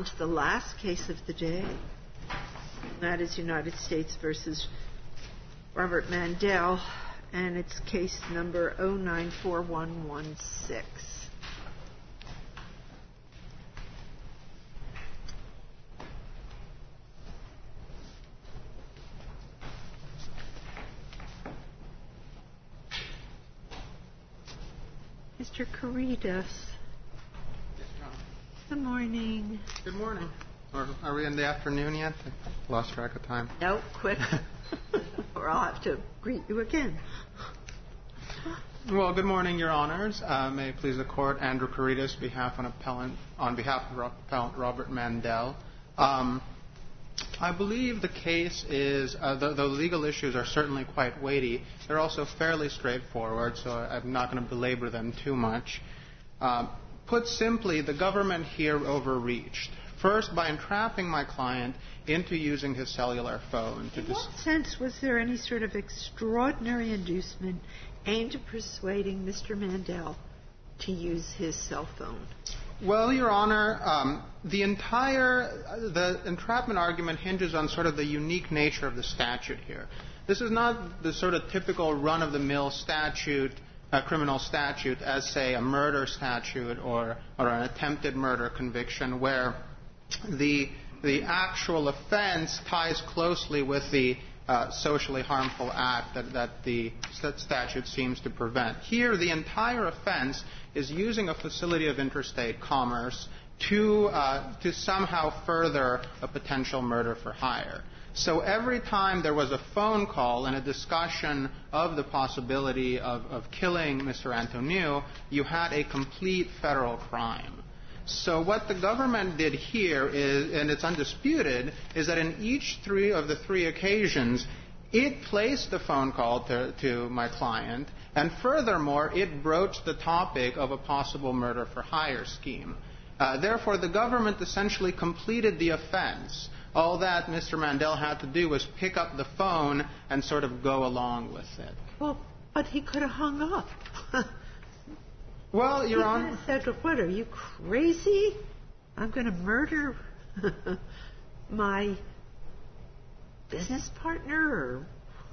To the last case of the day, that is United States versus Robert Mandel, and it's case number 094116. Mr. Caritas. Good morning. Good morning. Or are we in the afternoon yet? I lost track of time. No, quick. Or I'll have to greet you again. Well, good morning, Your Honors. May it please the Court, Andrew Caritas, on behalf of Appellant Robert Mandel. I believe the case is, the legal issues are certainly quite weighty. They're also fairly straightforward, so I'm not going to belabor them too much. Put simply, the government here overreached. First, by entrapping my client into using his cellular phone. In what sense was there any sort of extraordinary inducement aimed at persuading Mr. Mandel to use his cell phone? Well, Your Honor, the entrapment argument hinges on sort of the unique nature of the statute here. This is not the sort of typical run-of-the-mill statute, criminal statute, as, say, a murder statute or an attempted murder conviction, where the actual offense ties closely with the socially harmful act that the statute seems to prevent. Here, the entire offense is using a facility of interstate commerce to somehow further a potential murder for hire. So every time there was a phone call and a discussion of the possibility of killing Mr. Antoniou, you had a complete federal crime. So what the government did here is, and it's undisputed, is that in each of the three occasions, it placed the phone call to my client, and furthermore, it broached the topic of a possible murder for hire scheme. Therefore, the government essentially completed the offense. All that Mr. Mandel had to do was pick up the phone and sort of go along with it. Well, but he could have hung up. Well, Your Honor... He said, what, are you crazy? I'm going to murder my business partner? Or...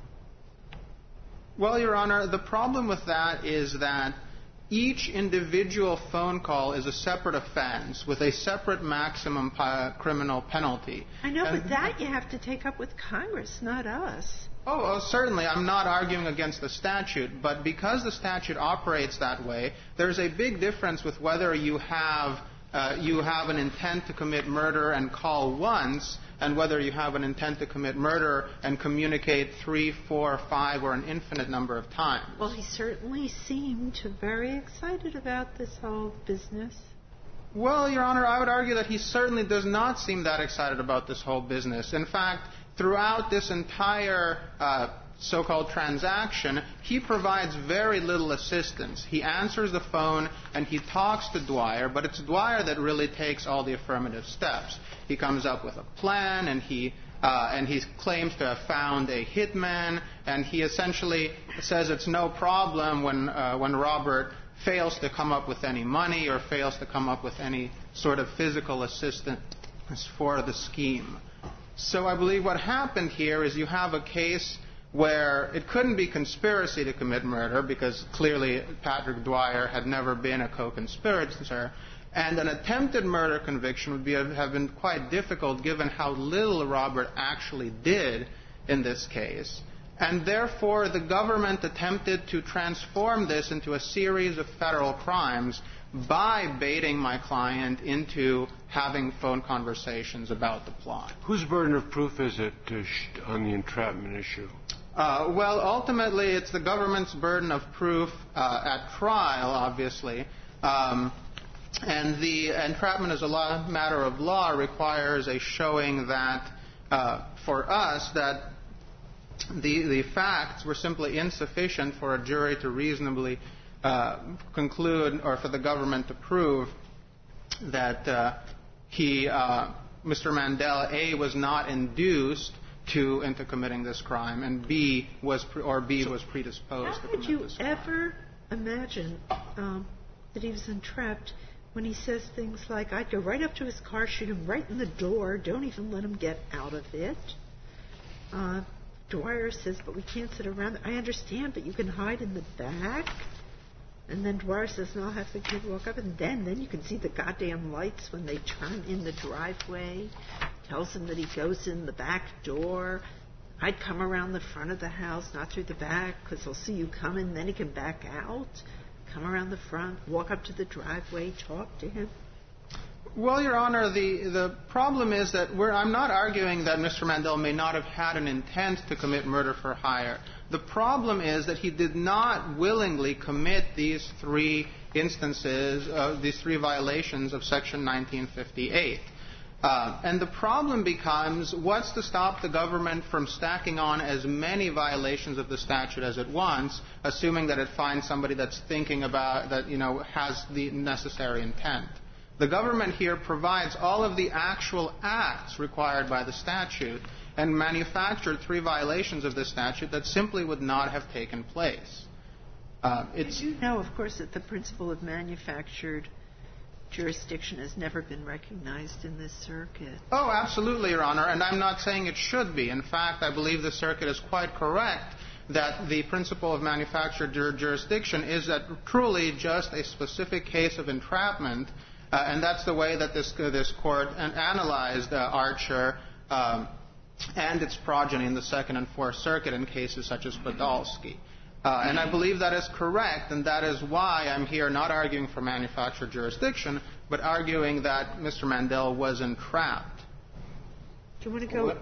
Well, Your Honor, the problem with that is that each individual phone call is a separate offense with a separate maximum criminal penalty. I know, but that you have to take up with Congress, not us. Oh, certainly. I'm not arguing against the statute, but because the statute operates that way, there's a big difference with whether you have an intent to commit murder and call once, and whether you have an intent to commit murder and communicate 3, 4, 5, or an infinite number of times. Well, he certainly seemed very excited about this whole business. Well, Your Honor, I would argue that he certainly does not seem that excited about this whole business. In fact, throughout this entire so-called transaction, he provides very little assistance. He answers the phone and he talks to Dwyer, but it's Dwyer that really takes all the affirmative steps. He comes up with a plan, and he claims to have found a hitman, and he essentially says it's no problem when Robert fails to come up with any money or fails to come up with any sort of physical assistance for the scheme. So I believe what happened here is you have a case where it couldn't be conspiracy to commit murder because clearly Patrick Dwyer had never been a co-conspirator, and an attempted murder conviction would have been quite difficult given how little Robert actually did in this case. And therefore, the government attempted to transform this into a series of federal crimes by baiting my client into having phone conversations about the plot. Whose burden of proof is it on the entrapment issue? Well, ultimately, it's the government's burden of proof at trial, obviously. And the entrapment as a matter of law requires a showing that, for us, that the facts were simply insufficient for a jury to reasonably conclude, or for the government to prove, that Mr. Mandel, A, was not induced into committing this crime, and B was predisposed to commit this crime. How could you ever imagine that he was entrapped when he says things like, I'd go right up to his car, shoot him right in the door, don't even let him get out of it. Dwyer says, but we can't sit around. I understand, but you can hide in the back. And then Dwyer says, no, I'll have the kid walk up. And then you can see the goddamn lights when they turn in the driveway. Tells him that he goes in the back door. I'd come around the front of the house, not through the back, because he'll see you coming. Then he can back out, come around the front, walk up to the driveway, talk to him. Well, Your Honor, the problem is that I'm not arguing that Mr. Mandel may not have had an intent to commit murder for hire. The problem is that he did not willingly commit these three instances, these three violations of Section 1958. And the problem becomes, what's to stop the government from stacking on as many violations of the statute as it wants, assuming that it finds somebody that's thinking about, that, has the necessary intent? The government here provides all of the actual acts required by the statute and manufactured three violations of the statute that simply would not have taken place. You know, of course, that the principle of manufactured jurisdiction has never been recognized in this circuit. Oh, absolutely, Your Honor, and I'm not saying it should be. In fact, I believe the circuit is quite correct that the principle of manufactured jurisdiction is that truly just a specific case of entrapment, and that's the way that this court analyzed Archer and its progeny in the Second and Fourth Circuit in cases such as Podolsky. And I believe that is correct, and that is why I'm here not arguing for manufactured jurisdiction, but arguing that Mr. Mandel was entrapped. Do you want to go?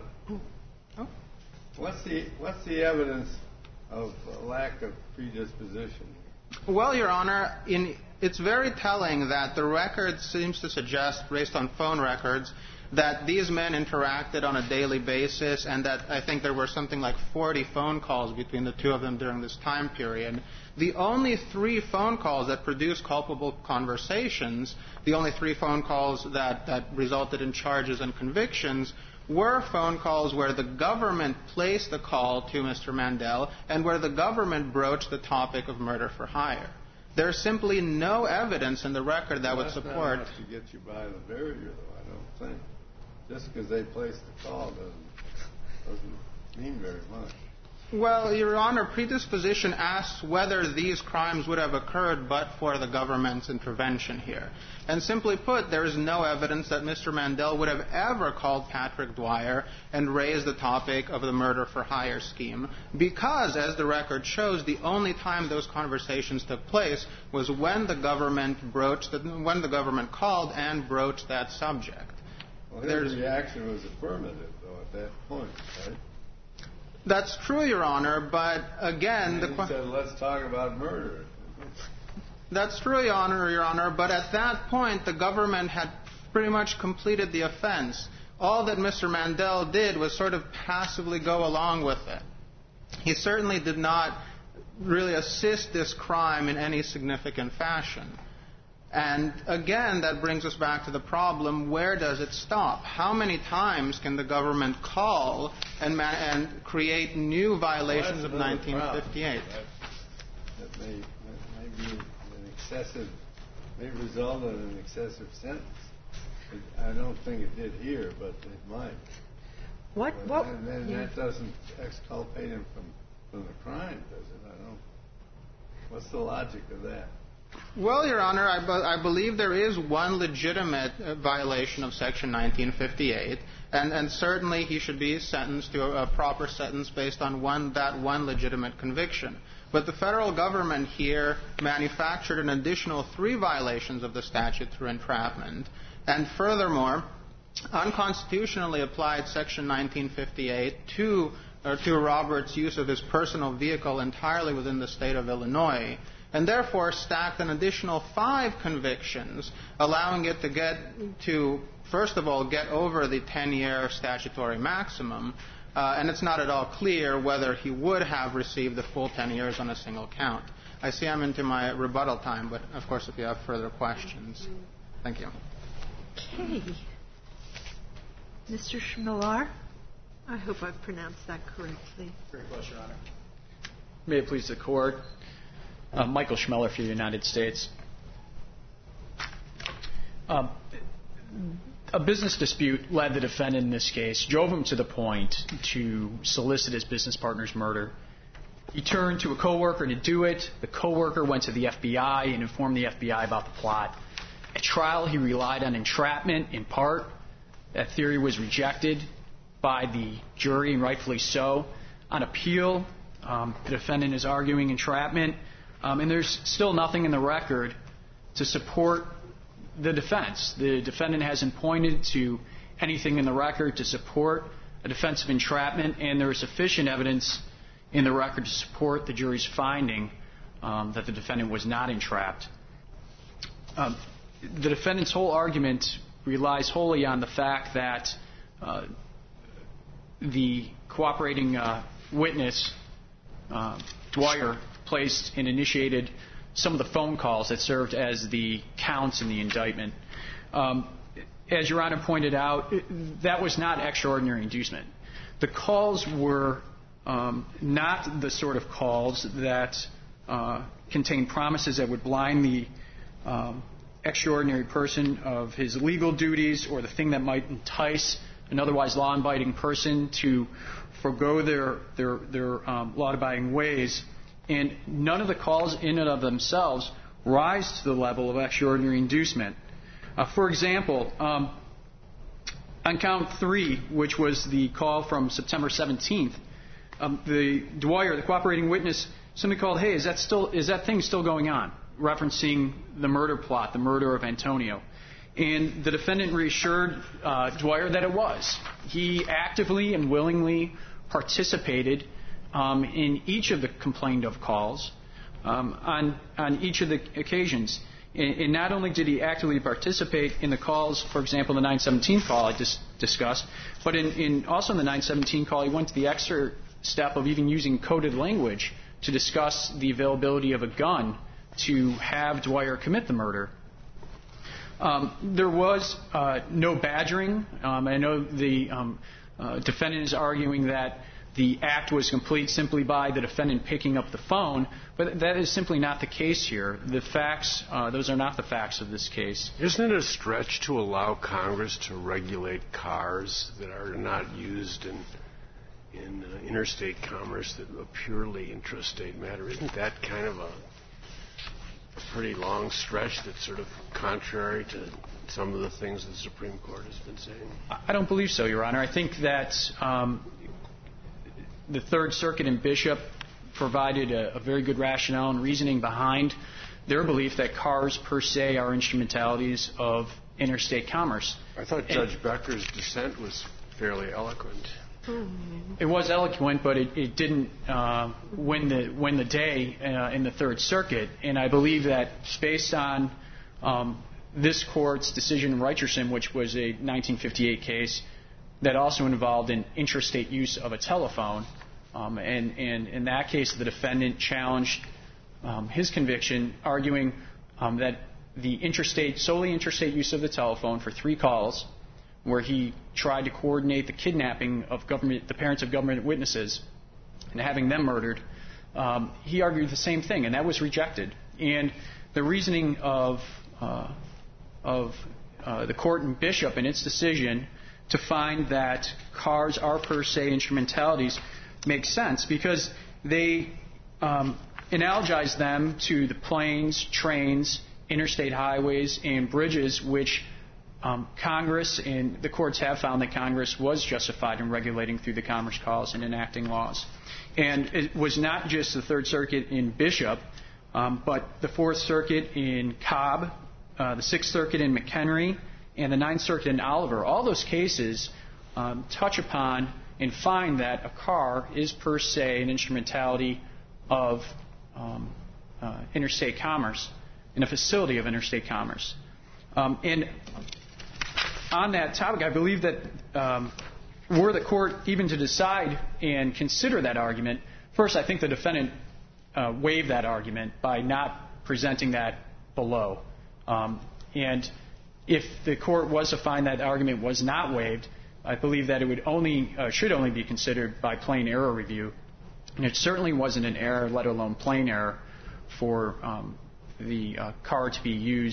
What's the evidence of a lack of predisposition? Well, Your Honor, it's very telling that the record seems to suggest, based on phone records, that these men interacted on a daily basis, and that I think there were something like 40 phone calls between the two of them during this time period. The only three phone calls that produced culpable conversations, the only three phone calls that resulted in charges and convictions, were phone calls where the government placed the call to Mr. Mandel and where the government broached the topic of murder for hire. There's simply no evidence in the record that would support... That's not enough to get you by the barrier, though, I don't think. Just because they placed the call doesn't mean very much. Well, Your Honor, predisposition asks whether these crimes would have occurred but for the government's intervention here. And simply put, there is no evidence that Mr. Mandel would have ever called Patrick Dwyer and raised the topic of the murder for hire scheme, because, as the record shows, the only time those conversations took place was when the government called and broached that subject. Well, his reaction was affirmative, though, at that point, right? That's true, Your Honor, but again... He said, let's talk about murder. That's true, Your Honor, but at that point, the government had pretty much completed the offense. All that Mr. Mandel did was sort of passively go along with it. He certainly did not really assist this crime in any significant fashion. And again, that brings us back to the problem, where does it stop? How many times can the government call and create new violations of 1958? That may be an excessive, may result in an excessive sentence. I don't think it did here, but it might. And that doesn't exculpate him from the crime, does it? I don't. What's the logic of that? Well, Your Honor, I believe there is one legitimate violation of Section 1958, and certainly he should be sentenced to a proper sentence based on that one legitimate conviction. But the federal government here manufactured an additional 3 violations of the statute through entrapment, and furthermore, unconstitutionally applied Section 1958 to Robert's use of his personal vehicle entirely within the state of Illinois, and therefore stacked an additional 5 convictions, allowing it to first of all, get over the 10-year statutory maximum, and it's not at all clear whether he would have received the full 10 years on a single count. I see I'm into my rebuttal time, but of course if you have further questions. Thank you. Okay. Mr. Schmillar, I hope I've pronounced that correctly. Very close, Your Honor. May it please the Court. Michael Schmeller for the United States. A business dispute led the defendant in this case, drove him to the point to solicit his business partner's murder. He turned to a coworker to do it. The coworker went to the FBI and informed the FBI about the plot. At trial, he relied on entrapment in part. That theory was rejected by the jury, and rightfully so. On appeal, the defendant is arguing entrapment, and there's still nothing in the record to support the defense. The defendant hasn't pointed to anything in the record to support a defense of entrapment, and there is sufficient evidence in the record to support the jury's finding that the defendant was not entrapped. The defendant's whole argument relies wholly on the fact that the cooperating witness, Dwyer, placed and initiated some of the phone calls that served as the counts in the indictment. As Your Honor pointed out, that was not extraordinary inducement. The calls were not the sort of calls that contained promises that would blind the extraordinary person of his legal duties or the thing that might entice an otherwise law-abiding person to forgo their law-abiding ways. And none of the calls in and of themselves rise to the level of extraordinary inducement. For example, on count 3, which was the call from September 17th, the Dwyer, the cooperating witness, simply called, "Hey, is that thing still going on?" referencing the murder plot, the murder of Antonio. And the defendant reassured Dwyer that it was. He actively and willingly participated in each of the complained of calls on each of the occasions. And not only did he actively participate in the calls, for example, the 917 call I just discussed, but also in the 917 call, he went to the extra step of even using coded language to discuss the availability of a gun to have Dwyer commit the murder. There was no badgering. I know the defendant is arguing that the act was complete simply by the defendant picking up the phone, but that is simply not the case here. The facts, those are not the facts of this case. Isn't it a stretch to allow Congress to regulate cars that are not used in interstate commerce, that a purely intrastate matter? Isn't that kind of a pretty long stretch that's sort of contrary to some of the things the Supreme Court has been saying? I don't believe so, Your Honor. I think that the Third Circuit in Bishop provided a very good rationale and reasoning behind their belief that cars per se are instrumentalities of interstate commerce. I thought Judge Becker's dissent was fairly eloquent. It was eloquent, but it didn't win the day in the Third Circuit. And I believe that based on this Court's decision in Richardson, which was a 1958 case that also involved an intrastate use of a telephone, and in that case the defendant challenged his conviction, arguing that the solely intrastate use of the telephone for 3 calls, where he tried to coordinate the kidnapping of the parents of government witnesses and having them murdered, he argued the same thing, and that was rejected. And the reasoning of the court in Bishop in its decision to find that cars are per se instrumentalities makes sense, because they analogize them to the planes, trains, interstate highways, and bridges, which Congress and the courts have found that Congress was justified in regulating through the Commerce Clause and enacting laws. And it was not just the Third Circuit in Bishop, but the Fourth Circuit in Cobb, the Sixth Circuit in McHenry, and the Ninth Circuit in Oliver. All those cases touch upon and find that a car is per se an instrumentality of interstate commerce and a facility of interstate commerce. And on that topic, I believe that were the court even to decide and consider that argument, first, I think the defendant waived that argument by not presenting that below. And if the court was to find that argument was not waived, I believe that it would should only be considered by plain error review. And it certainly wasn't an error, let alone plain error, for the car to be used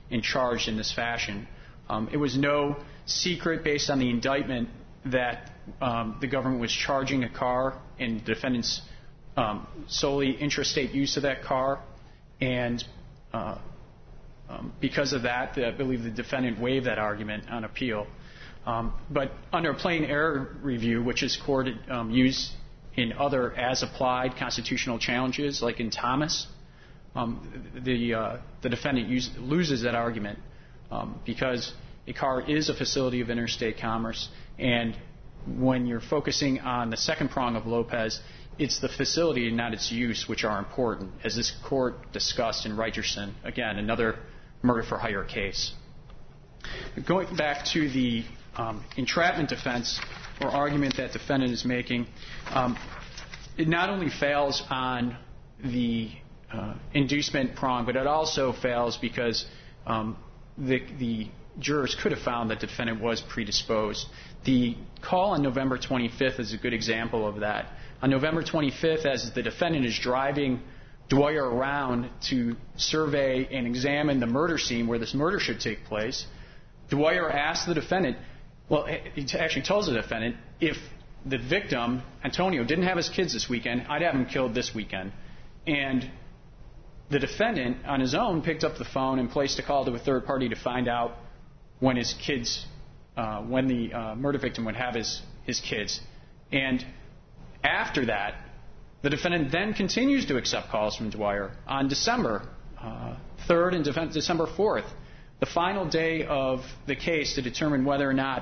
and charged in this fashion. It was no secret based on the indictment that the government was charging a car and the defendant's solely intrastate use of that car. And because of that, I believe the defendant waived that argument on appeal. But under a plain error review, which is court used in other as-applied constitutional challenges, like in Thomas, the defendant loses that argument because a car is a facility of interstate commerce. And when you're focusing on the second prong of Lopez, it's the facility and not its use which are important, as this court discussed in Richardson, again, another murder-for-hire case. Going back to the entrapment defense or argument that defendant is making, it not only fails on the inducement prong, but it also fails because the jurors could have found that the defendant was predisposed. The call on November 25th is a good example of that. On November 25th, as the defendant is driving Dwyer around to survey and examine the murder scene where this murder should take place, Dwyer asks the defendant, well, he actually tells the defendant, if the victim, Antonio, didn't have his kids this weekend, I'd have him killed this weekend. And the defendant, on his own, picked up the phone and placed a call to a third party to find out when his kids, when the murder victim would have his kids. And after that, the defendant then continues to accept calls from Dwyer on December 3rd and December 4th, the final day of the case, to determine whether or not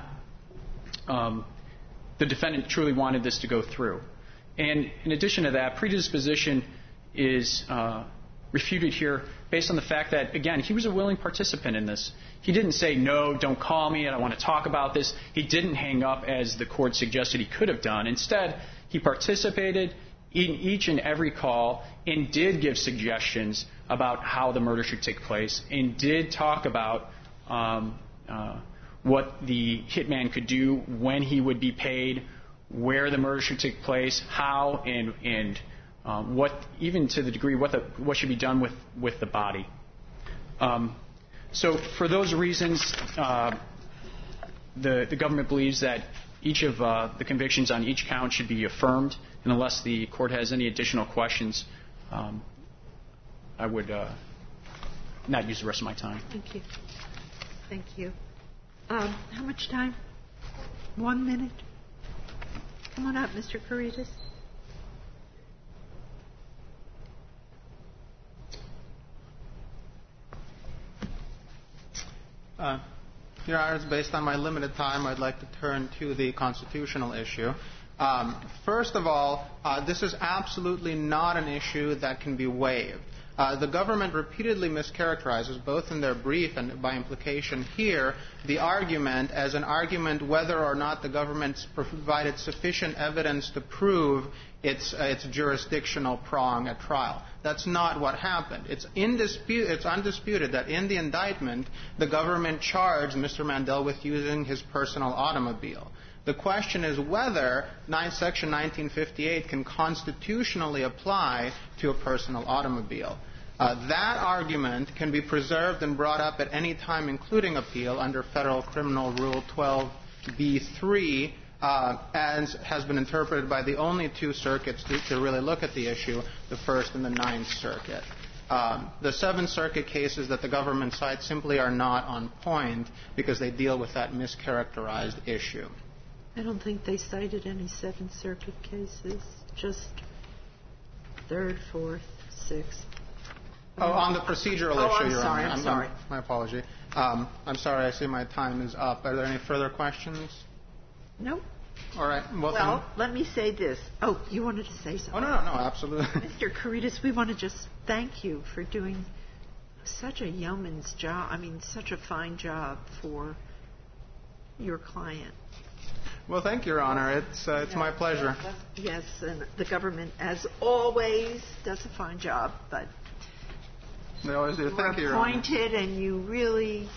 the defendant truly wanted this to go through. And in addition to that, predisposition is refuted here based on the fact that, again, he was a willing participant in this. He didn't say, no, don't call me, I don't want to talk about this. He didn't hang up as the court suggested he could have done. Instead, he participated in each and every call and did give suggestions about how the murder should take place and did talk about what the hitman could do, when he would be paid, where the murder should take place, how, and what, even to the degree, what should be done with the body. So for those reasons, the government believes that each of the convictions on each count should be affirmed, and unless the court has any additional questions, I would not use the rest of my time. Thank you. Thank you. How much time? 1 minute? Come on up, Mr. Caritas. Your Honor, based on my limited time, I'd like to turn to the constitutional issue. First of all, this is absolutely not an issue that can be waived. The government repeatedly mischaracterizes, both in their brief and by implication here, the argument as an argument whether or not the government's provided sufficient evidence to prove its jurisdictional prong at trial. That's not what happened. It's undisputed that in the indictment, the government charged Mr. Mandel with using his personal automobile. The question is whether Section 1958 can constitutionally apply to a personal automobile. That argument can be preserved and brought up at any time, including appeal, under Federal Criminal Rule 12b-3, as has been interpreted by the only two circuits to really look at the issue, the First and the Ninth Circuit. The Seventh Circuit cases that the government cites simply are not on point because they deal with that mischaracterized issue. I don't think they cited any Seventh Circuit cases, just Third, Fourth, Sixth. Oh, on the procedural issue, Your Honor. I'm sorry. My apology. I'm sorry, I see my time is up. Are there any further questions? No. All right. Well, let me say this. Oh, you wanted to say something? Oh, no, absolutely. Mr. Caritas, we want to just thank you for doing such a yeoman's job, such a fine job for your client. Well, thank you, Your Honor. It's my pleasure. Yes, and the government, as always, does a fine job, but they always do. Thank you, Your Honor. Appointed, and you really,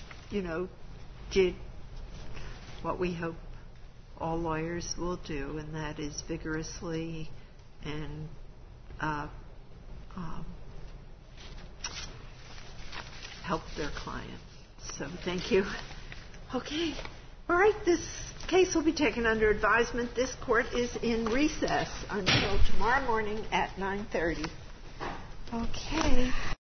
did what we hope all lawyers will do, and that is vigorously and help their client. So thank you. Okay. All right. This case will be taken under advisement. This court is in recess until tomorrow morning at 9:30. Okay.